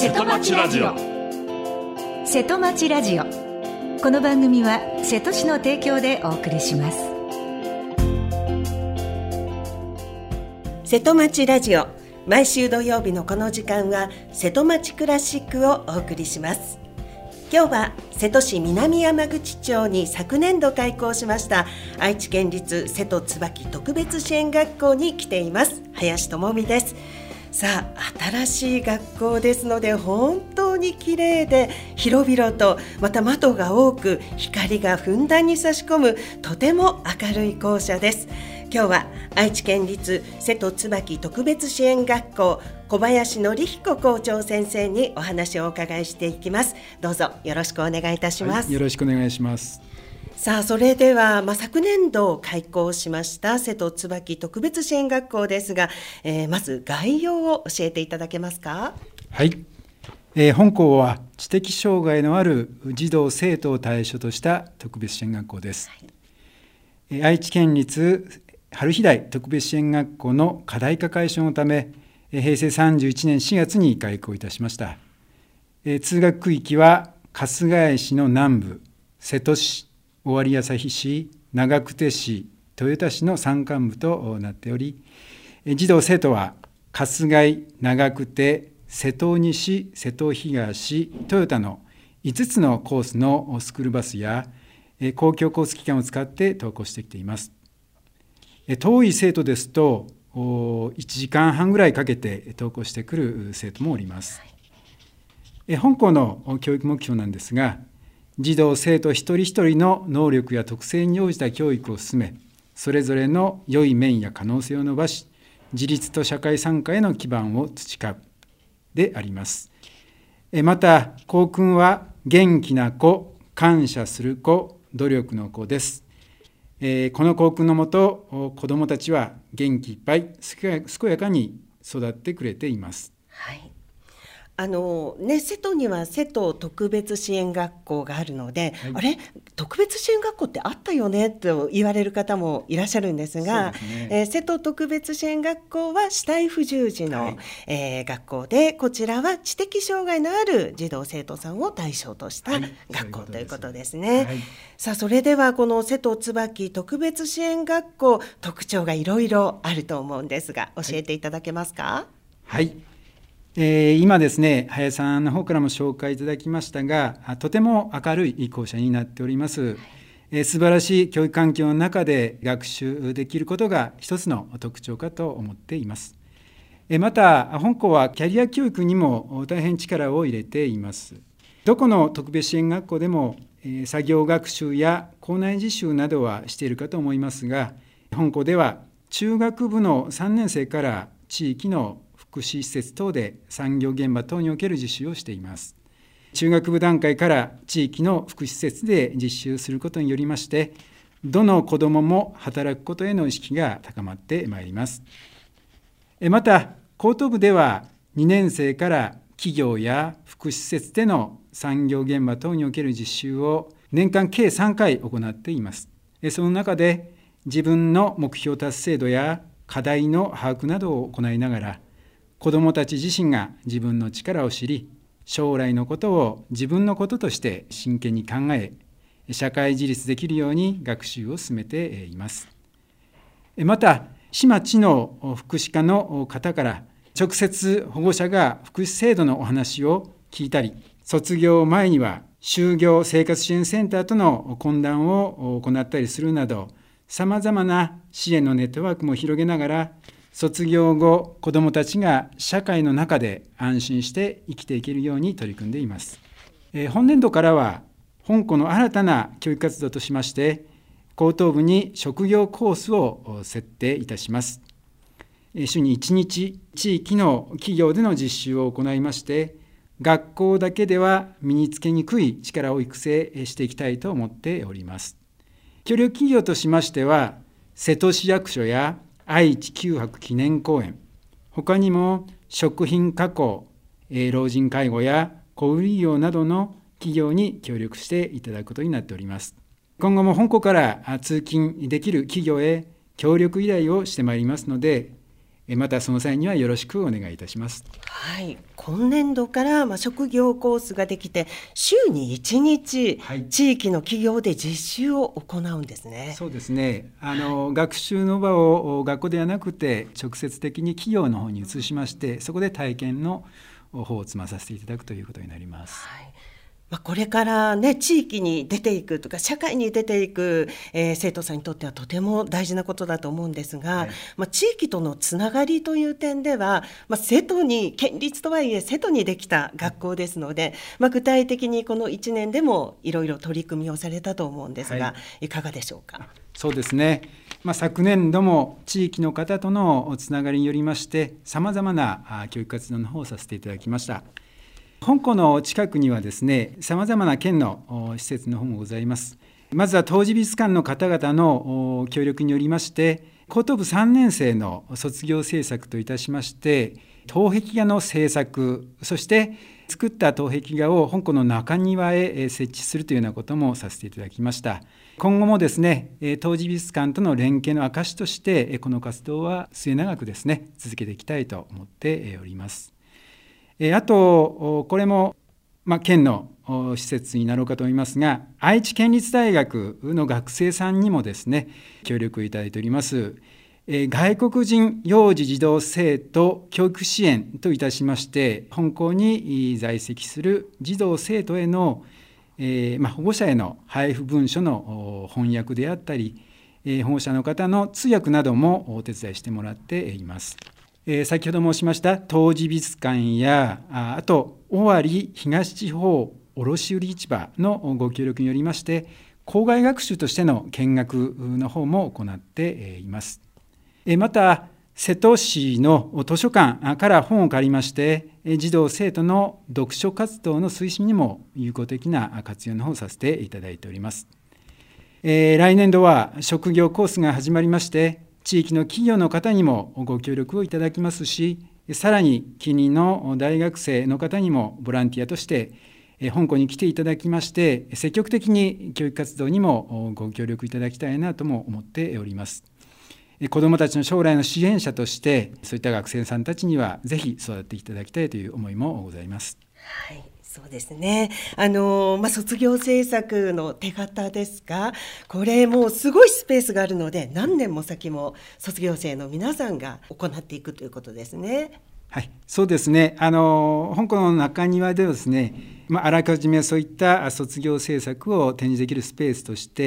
瀬戸町ラジオ。 瀬戸町ラジオ。この番組は瀬戸市の提供でお送りします。 瀬戸町ラジオ、毎週土曜日のこの時間は瀬戸町クラシックをお送りします。今日は瀬戸市南山口町に昨年度開校しました愛知県立瀬戸椿特別支援学校に来ています。林智美です。さあ、新しい学校ですので本当に綺麗で広々と、また窓が多く光がふんだんに差し込むとても明るい校舎です。今日は愛知県立瀬戸椿特別支援学校小林典彦校長先生にお話をお伺いしていきます。どうぞよろしくお願いいたします。 よろしくお願いします。 さあ、それでは、昨年度開校しました瀬戸椿特別支援学校ですが、まず概要を教えていただけますか。 はい、本校は知的障害のある児童生徒を対象とした特別支援学校です。はい、愛知県立春日台特別支援学校の課題化解消のため、平成31年4月に開校いたしました。通学区域は春日井市の南部、瀬戸市、尾張旭市、長久手市、豊田市の山間部となっており、児童生徒は春日井、長久手、瀬戸西、瀬戸東、豊田の5つのコースのスクールバスや公共交通機関を使って登校してきています。遠い生徒ですと1時間半ぐらいかけて登校してくる生徒もおります。本校の教育目標なんですが、児童生徒一人一人の能力や特性に応じた教育を進め、それぞれの良い面や可能性を伸ばし、自立と社会参加への基盤を培うであります。また校訓は元気な子、感謝する子、努力の子です。この校訓のもと、子どもたちは元気いっぱい健やかに育ってくれています。 はい、瀬戸には瀬戸特別支援学校があるので、はい、あれ特別支援学校ってあったよねと言われる方もいらっしゃるんですが、瀬戸特別支援学校は肢体不自由児の、学校で、こちらは知的障害のある児童生徒さんを対象とした学校ということですね。はい、さあ、それではこの瀬戸椿特別支援学校、特徴がいろいろあると思うんですが、教えていただけますか。 はい、今ですね、林さんの方からも紹介いただきましたが、とても明るい校舎になっております。素晴らしい教育環境の中で学習できることが一つの特徴かと思っています。また本校はキャリア教育にも大変力を入れています。どこの特別支援学校でも作業学習や校内実習などはしているかと思いますが、本校では中学部の3年生から地域の福祉施設等で産業現場等における実習をしています。中学部段階から地域の福祉施設で実習することによりまして、どの子どもも働くことへの意識が高まってまいります。また高等部では2年生から企業や福祉施設での産業現場等における実習を年間計3回行っています。その中で自分の目標達成度や課題の把握などを行いながら、子どもたち自身が自分の力を知り、将来のことを自分のこととして真剣に考え、社会自立できるように学習を進めています。また市町の福祉課の方から直接保護者が福祉制度のお話を聞いたり、卒業前には就業生活支援センターとの懇談を行ったりするなど、さまざまな支援のネットワークも広げながら、卒業後、子どもたちが社会の中で安心して生きていけるように取り組んでいます。本年度からは、本校の新たな教育活動としまして、高等部に職業コースを設定いたします。週に1日、地域の企業での実習を行いまして、学校だけでは身につけにくい力を育成していきたいと思っております。協力企業としましては、瀬戸市役所や愛知九博記念公園、他にも食品加工、老人介護や小売業などの企業に協力していただくことになっております。今後も本校から通勤できる企業へ協力依頼をしてまいりますので、 またその際にはよろしくお願いいたします。 はい、今年度から職業コースができて週に1日、地域の企業で実習を行うんですね。 そうですね。学習の場を学校ではなくて直接的に企業の方に移しまして、そこで体験の方を積まさせていただくということになります。 これからね、地域に出ていくとか社会に出ていく、生徒さんにとってはとても大事なことだと思うんですが、地域とのつながりという点では、瀬戸に県立とはいえ瀬戸にできた学校ですので、具体的にこの1年でもいろいろ取り組みをされたと思うんですが、いかがでしょうか。 そうですね。昨年度も地域の方とのつながりによりましてさまざまな教育活動の方をさせていただきました。本校の近くにはですね、さまざまな県の施設の方もございます。まずは東寺美術館の方々の協力によりまして、高等部3年生の卒業制作といたしまして陶壁画の制作、そして作った陶壁画を本校の中庭へ設置するというようなこともさせていただきました。今後もですね、東寺美術館との連携の証としてこの活動は末永くですね続けていきたいと思っております。あとこれも県の施設になろうかと思いますが、愛知県立大学の学生さんにもですね協力いただいております外国人幼児児童生徒教育支援といたしまして、本校に在籍する児童生徒への、保護者への配布文書の翻訳であったり、保護者の方の通訳などもお手伝いしてもらっています。先ほど申しました東寺美術館やあと尾張東地方卸売市場のご協力によりまして校外学習としての見学の方も行っています。また瀬戸市の図書館から本を借りまして児童生徒の読書活動の推進にも有効的な活用の方をさせていただいております。来年度は職業コースが始まりまして地域の企業の方にもご協力をいただきますし、さらに近隣の大学生の方にもボランティアとして本校に来ていただきまして積極的に教育活動にもご協力いただきたいなとも思っております。子どもたちの将来の支援者としてそういった学生さんたちにはぜひ育っていただきたいという思いもございます。 はい、そうですね。卒業制作の手形ですが、これもうすごいスペースがあるので何年も先も卒業生の皆さんが行っていくということですね。 はい、そうですね。本校の中庭ではですね、あらかじめそういった卒業制作を展示できるスペースとして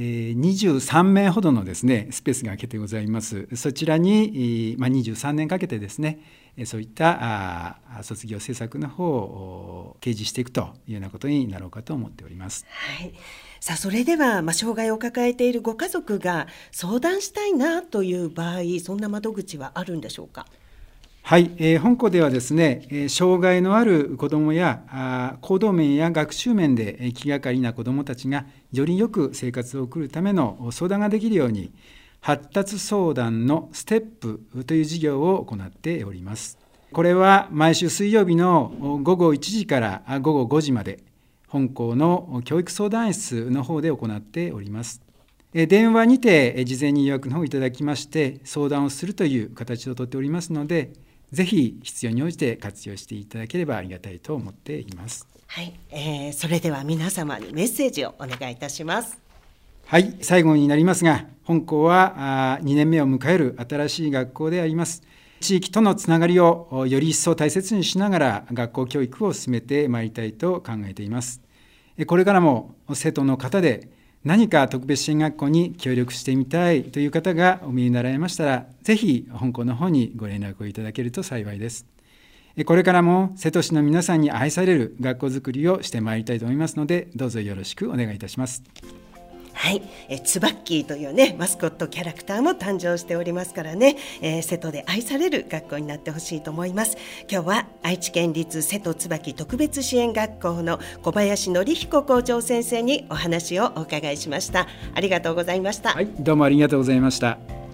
、23面ほどのですねスペースが空けてございます。そちらに、23年かけてですねそういった卒業制作の方を掲示していくというようなことになろうかと思っております。 はい、さあそれでは、障害を抱えているご家族が相談したいなという場合、そんな窓口はあるんでしょうか。 はい、本校ではですね、障害のある子どもや行動面や学習面で気がかりな子どもたちがよりよく生活を送るための相談ができるように発達相談のステップという事業を行っております。これは毎週水曜日の午後1時から午後5時まで本校の教育相談室の方で行っております。電話にて事前に予約の方をいただきまして相談をするという形をとっておりますので、ぜひ必要に応じて活用していただければありがたいと思っています。 はい、それでは皆様にメッセージをお願いいたします。 はい、最後になりますが、本校は2年目を迎える新しい学校であります。地域とのつながりをより一層大切にしながら学校教育を進めてまいりたいと考えています。これからも生徒の方で何か特別支援学校に協力してみたいという方がお見えになられましたら、ぜひ本校の方にご連絡をいただけると幸いです。これからも瀬戸市の皆さんに愛される学校づくりをしてまいりたいと思いますので、どうぞよろしくお願いいたします。 はい、ツバッキーというねマスコットキャラクターも誕生しておりますからね、瀬戸で愛される学校になってほしいと思います。今日は愛知県立瀬戸椿特別支援学校の小林典彦校長先生にお話をお伺いしました。ありがとうございました。 はい、どうもありがとうございました。